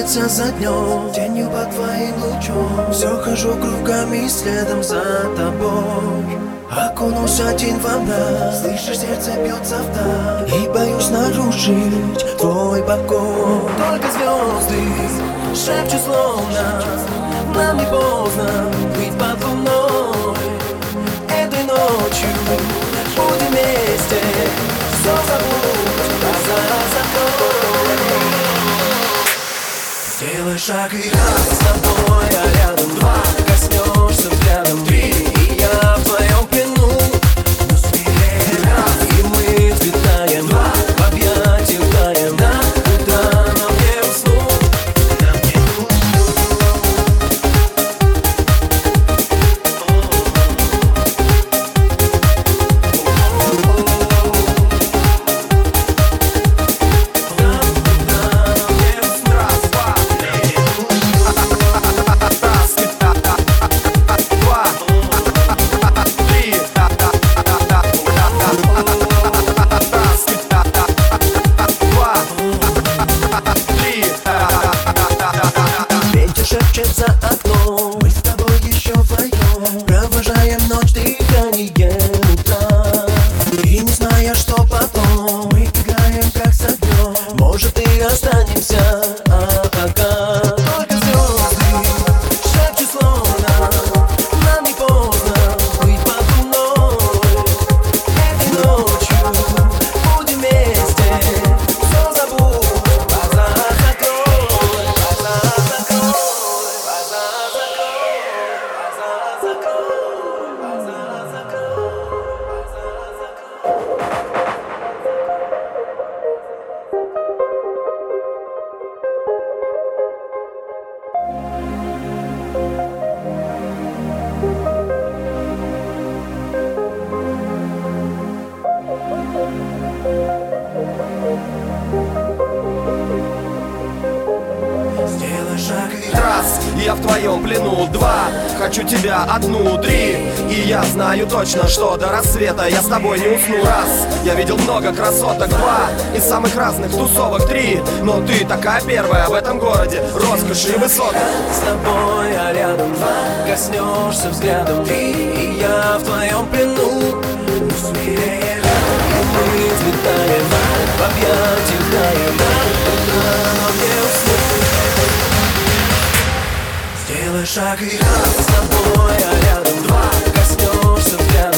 меняется за днем, тенью под твоим лучом. Все хожу кругами следом за тобой. Окунусь один во мрак, слышишь, сердце бьется в такт. И боюсь нарушить твой покой. Только звезды шепчут словно нам не поздно быть под луной. Этой ночью будем вместе, все забудь, глаза закрой. Сделай шаг и раз с тобой, а рядом два. Коснешься взглядом три, и я в твоем плену. Но смелее раз, и мы взлетаем два. В объятиях таем до утра, нам не уснуть, нам не за окном. Мы с тобой еще вдвоем провожаем ночь дыханием утра. И не зная, что потом, мы играем как с огнем. Может и останемся, а пока только звезды шепчут словно нам не поздно быть под луной. Этой ночью будем вместе, все забудь, глаза закрой, глаза закрой. Сделай шаг и раз, я в твоем плену. Два, хочу тебя одну. Три, и я знаю точно, что до рассвета я с тобой не усну. Раз, я видел много красоток. Два, из самых разных тусовок. Три, но ты такая первая в этом городе, роскошь и высота. с тобой, а рядом два. Коснешься взглядом три, и я в твоем плену. Ну смелее раз, и мы взлетаем в объятиях таем до утра, нам не уснуть. Сделай шаг и раз с тобой, а рядом два. Коснешься взглядом